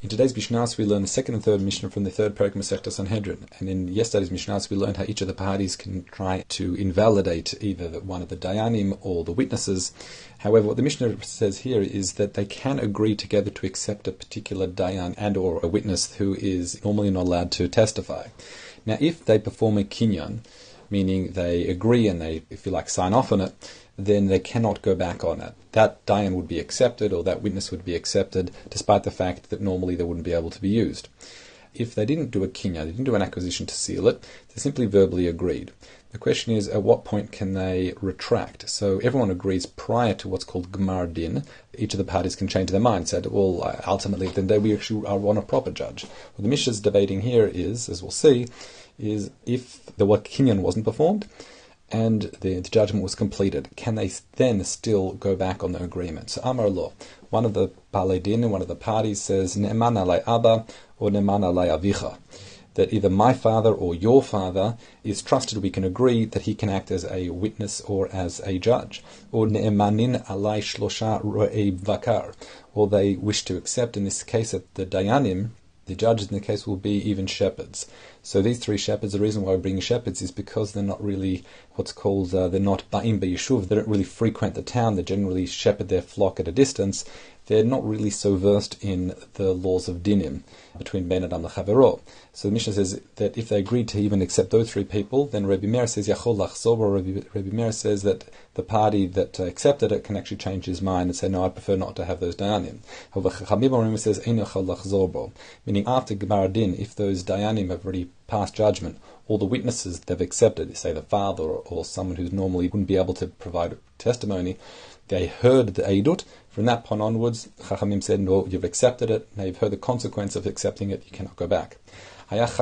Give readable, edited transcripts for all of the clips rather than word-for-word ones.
In today's Mishnahs, we learn the second and third Mishnah from the third Perek Masechta Sanhedrin. And in yesterday's Mishnahs, we learned how each of the parties can try to invalidate either one of the Dayanim or the witnesses. However, what the Mishnah says here is that they can agree together to accept a particular Dayan and or a witness who is normally not allowed to testify. Now, if they perform a kinyan, meaning they agree and they, if you like, sign off on it, then they cannot go back on it. That dayan would be accepted, or that witness would be accepted, despite the fact that normally they wouldn't be able to be used. If they didn't do a kinya, they didn't do an acquisition to seal it, they simply verbally agreed. The question is, at what point can they retract? So everyone agrees prior to what's called Gemar Din. Each of the parties can change their mind, said, well, ultimately, then we actually are on a proper judge. What the Mishnah is debating here is, as we'll see, is if the kinyan wasn't performed, and the judgment was completed, can they then still go back on the agreement? So Amar Lo, one of the Balei Din, one of the parties says, Ne'eman alei Abba or Ne'eman alei Avicha, that either my father or your father is trusted, we can agree that he can act as a witness or as a judge. Or Ne'emanin alei Shlosha Ro'ei Vakar, or they wish to accept, in this case, that the Dayanim, the judges in the case, will be even shepherds. So these three shepherds, the reason why we're bringing shepherds is because they're not really what's called, they're not ba'im b'yeshuv, they don't really frequent the town, they generally shepherd their flock at a distance. They're not really so versed in the laws of dinim between Ben Adam and Chavero. So the Mishnah says that if they agreed to even accept those three people, then Rabbi Meir says Yachol Lachzor, or Rabbi Meir says that the party that accepted it can actually change his mind and say, no, I prefer not to have those dayanim. However, Chachamim says Ein Yachol Lachzor, meaning after Gemar Din, if those dayanim have already passed judgment, all the witnesses they've accepted, say the father or someone who normally wouldn't be able to provide testimony, they heard the Eidut. From that point onwards, Chachamim said, no, you've accepted it, now you've heard the consequence of accepting it, you cannot go back. If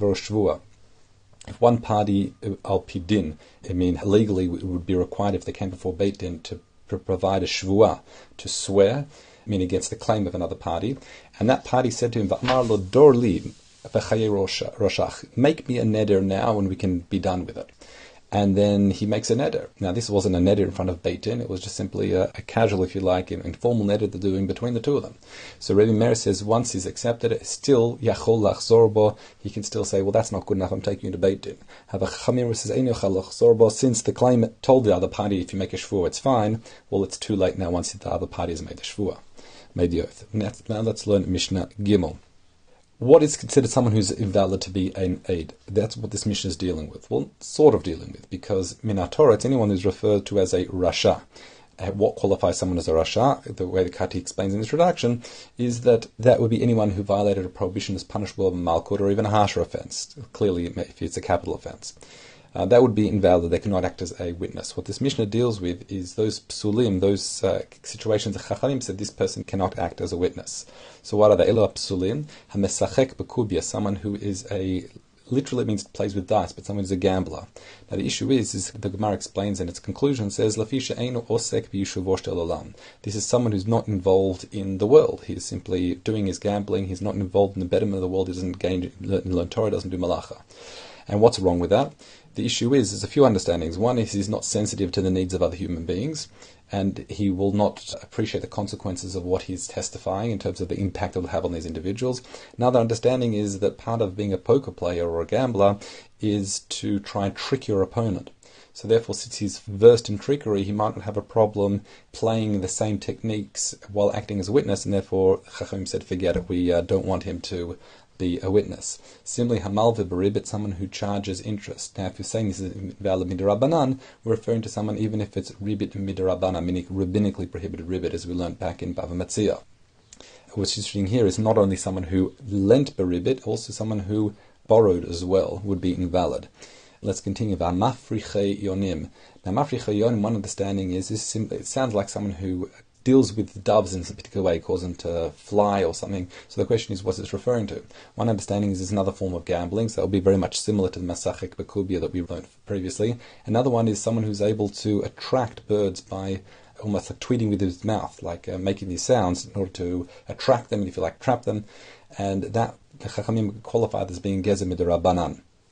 one party, al pidin, I mean legally it would be required if they came before Beit Din to provide a shvuah, to swear, I mean against the claim of another party, and that party said to him, V'amar lo dor li v'chaye roshach, make me a neder now and we can be done with it. And then he makes a neder. Now, this wasn't a neder in front of Beit Din, it was just simply a casual, if you like, informal neder they're doing between the two of them. So Rabbi Meir says once he's accepted it, still, Yachol Lachzor bo, he can still say, well, that's not good enough, I'm taking you to Beit Din. However, Chamir says, Ein Yachol Lachzor bo, since the claimant told the other party, if you make a shvuah, it's fine, well, it's too late now once the other party has made the shvuah, made the oath. Now let's learn Mishnah Gimel. What is considered someone who's invalid to be an aid? That's what this Mishnah is dealing with. Well, sort of dealing with, because Minat Torah, it's anyone who's referred to as a Rasha. What qualifies someone as a Rasha, the way the Kati explains in the introduction, is that would be anyone who violated a prohibition as punishable of a malkut or even a harsher offence, clearly if it's a capital offence. That would be invalid. They cannot act as a witness. What this Mishnah deals with is those psulim, those situations that Chachamim said this person cannot act as a witness. So what are they? Elo psulim, hamesachek bekubia, someone who is literally means plays with dice, but someone who's a gambler. Now the issue is the Gemara explains in its conclusion, says, Lafisha eino osek b'yishuvosh tel olam. This is someone who's not involved in the world. He's simply doing his gambling. He's not involved in the betterment of the world. He doesn't learn Torah, doesn't do malacha. And what's wrong with that? The issue is, there's a few understandings. One is he's not sensitive to the needs of other human beings, and he will not appreciate the consequences of what he's testifying in terms of the impact it will have on these individuals. Another understanding is that part of being a poker player or a gambler is to try and trick your opponent. So therefore, since he's versed in trickery, he might not have a problem playing the same techniques while acting as a witness, and therefore Chacham said, forget it, we don't want him to be a witness. Similarly, Hamal v'beribit, someone who charges interest. Now, if you're saying this is valid midirabanan, we're referring to someone even if it's ribit midirabanan, meaning rabbinically prohibited ribit, as we learned back in Bava Metzia. What's interesting here is not only someone who lent beribit, also someone who borrowed as well would be invalid. Let's continue. Mafriche yonim. Now, mafriche yonim, one understanding is this. It sounds like someone who deals with doves in a particular way, causes them to fly or something. So the question is, what's it's referring to? One understanding is it's another form of gambling, so it'll be very much similar to the Masachek Bekubia that we learned previously. Another one is someone who's able to attract birds by almost like tweeting with his mouth, like making these sounds in order to attract them, and if you like, trap them. And that Chachamim qualified as being Gezer Midirabanan.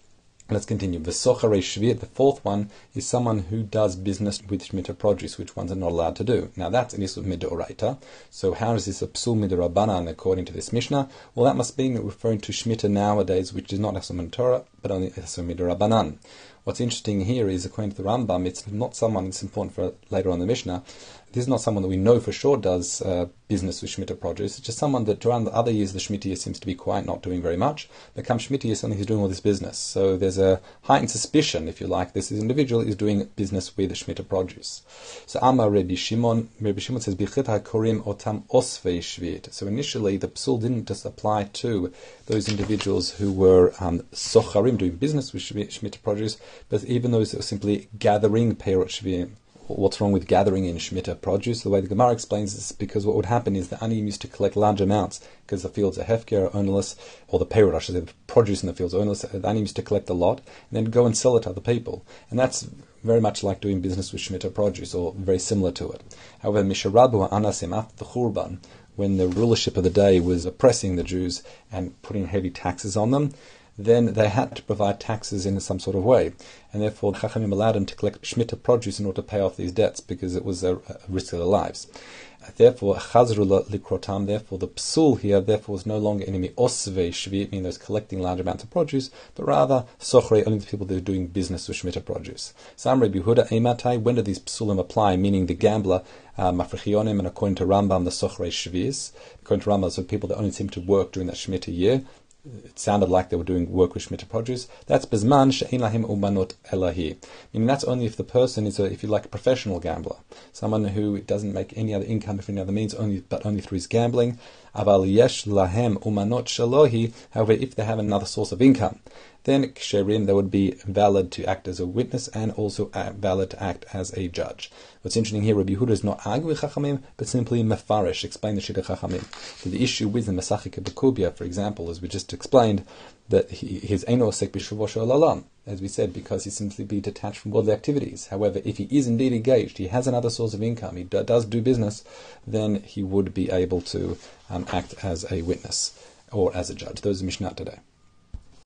Let's continue. V'socharei shviut, the fourth one, is someone who does business with Shemitah produce, which ones are not allowed to do. Now that's an issue of midoraita. So how is this a psul midorabanan according to this Mishnah? Well, that must be referring to Shemitah nowadays, which is not Asur Torah, but only Asur midorabanan. What's interesting here is, according to the Rambam, it's not someone, it's important for later on in the Mishnah, this is not someone that we know for sure does business with Shemitah produce. It's just someone that around the other years the Shemitah year seems to be quiet, not doing very much. But come Shemitah year, suddenly he's doing all this business. So there's a heightened suspicion, if you like, this individual is doing business with Shemitah produce. So Amar Rabbi Shimon says, Bichit HaKorim Otam Osvei Shviut. So initially the psul didn't just apply to those individuals who were socharim, doing business with Shemitah produce, but even those that were simply gathering Perot Shviut. What's wrong with gathering in Shemitah produce? The way the Gemara explains this is because what would happen is the Aniyim used to collect large amounts because the fields are hefker, ownerless, or the Perot, I should say, the produce in the fields are ownerless. The Aniyim used to collect a lot and then go and sell it to other people. And that's very much like doing business with Shemitah produce, or very similar to it. However, Misharabu Anasim, after the Churban, when the rulership of the day was oppressing the Jews and putting heavy taxes on them, then they had to provide taxes in some sort of way. And therefore, the Chachamim allowed them to collect Shemitah produce in order to pay off these debts, because it was a risk of their lives. Therefore, Chazru Likrotam, therefore the psul here, therefore was no longer enemy Osvei Shviut, meaning those collecting large amounts of produce, but rather Sochrei, only the people that are doing business with Shemitah produce. Sam Rabbi Yehuda Eimatai, when do these psulim apply, meaning the gambler, Mafrechionim, and according to Rambam, the Sochrei Shvius. According to Rambam, so people that only seem to work during that Shemitah year, it sounded like they were doing work with Shemitah produce. That's Bizman She'ein Lahim Umanot Elahi. Meaning that's only if the person is, if you like, a professional gambler. Someone who doesn't make any other income for any other means, but only through his gambling. Aval Yesh Lahem Umanot Shalohi. However, if they have another source of income, then Ksherim, they would be valid to act as a witness and also valid to act as a judge. What's interesting here, Rabbi Yehuda is not arguing with Chachamim, but simply Mefarish, explain the Shita Chachamim. So the issue with the Masachik Bekubia, for example, as we just explained, that his Eino Osek B'Shuvo Shel Olam, as we said, because he simply be detached from worldly activities. However, if he is indeed engaged, he has another source of income, he does do business, then he would be able to act as a witness or as a judge. Those are Mishnah today.